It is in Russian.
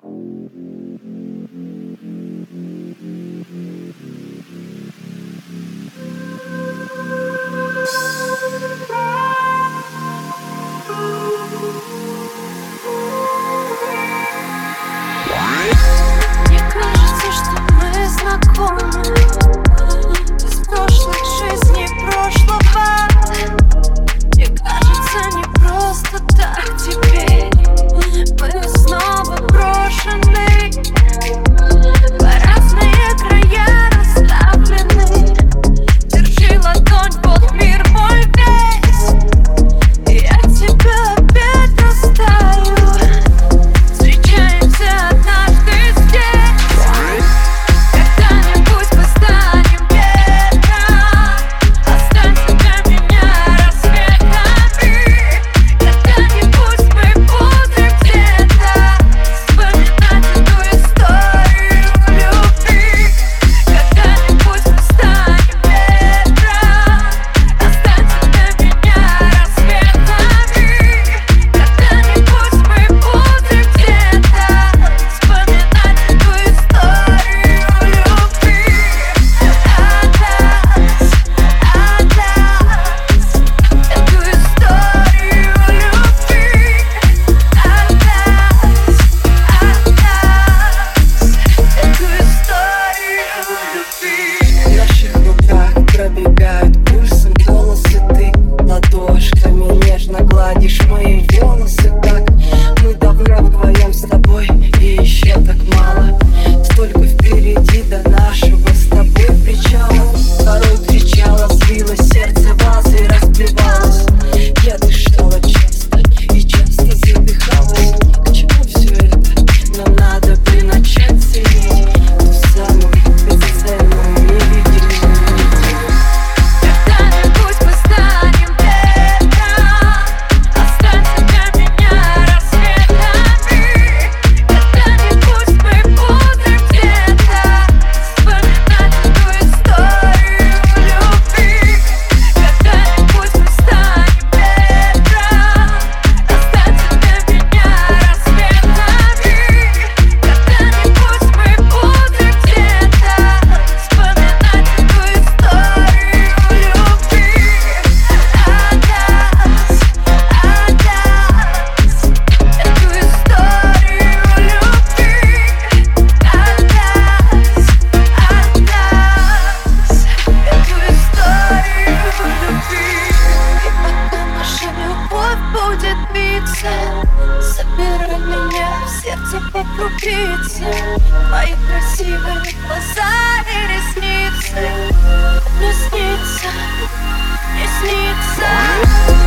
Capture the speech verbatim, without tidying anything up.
Мне кажется, что мы знакомы из прошлых жизней прошлого. Мне кажется, не просто так теперь мы снова брошены. По разные края расставлены. Держи ладонь, вот мир мой весь, и я тебя опять растаю. Встречаемся однажды здесь. Когда-нибудь мы станем ветром. Останься для меня рассветами. Когда-нибудь мы будем где-то вспоминать эту историю любви. Когда-нибудь мы станем ветром. Останься для меня рассветами. Когда-нибудь мы будем где-то вспоминать эту историю любви. От нас, от нас, эту историю любви. От нас, от нас, эту историю любви. В наших руках пробегают пульсом волосы. Ты ладошками нежно гладишь мои волосы. Так мы давно вдвоем с тобой, и еще так мало. Столько впереди до нашего с тобой причала. Порой кричала, злилось сердце вазы разбивалось. Я дышала часто и часто задыхалась. К чему все это? Нам надо бы начать ценить ту самую бесценную невидимую нить. Когда-нибудь мы станем ветром. Останься для меня рассветами. Когда-нибудь мы будем где-то вспоминать эту историю любви. Когда-нибудь мы станем ветром. Останься для меня рассветами. Когда-нибудь мы будем где-то вспоминать эту историю любви. От нас, от нас, эту историю любви. От нас, от нас, эту историю любви. И пока наша любовь будет биться, собирай меня в сердце по крупице. Твои красивые глаза и ресницы. Не снится, не снится.